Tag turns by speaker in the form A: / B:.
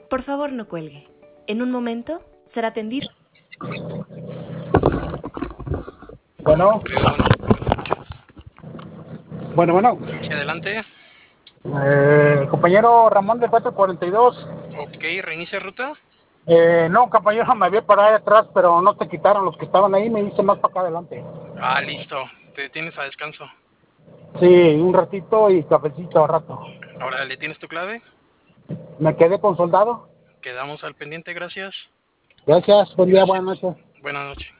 A: Por favor, no cuelgue. En un momento será atendido.
B: Bueno,
C: Buenas noches.
B: bueno.
C: Sí, adelante.
B: Compañero Ramón de 442.
C: Ok, reinicia ruta.
B: No, compañero, me había parado ahí atrás, pero no te quitaron los que estaban ahí, me hice más para acá adelante.
C: Ah, listo. Te tienes a descanso.
B: Sí, un ratito y cafecito a rato.
C: Ahora, ¿le tienes tu clave?
B: Me quedé con soldado.
C: Quedamos al pendiente, gracias.
B: Gracias, buen día,
C: Gracias.
B: buenas noches.
C: Buenas noches.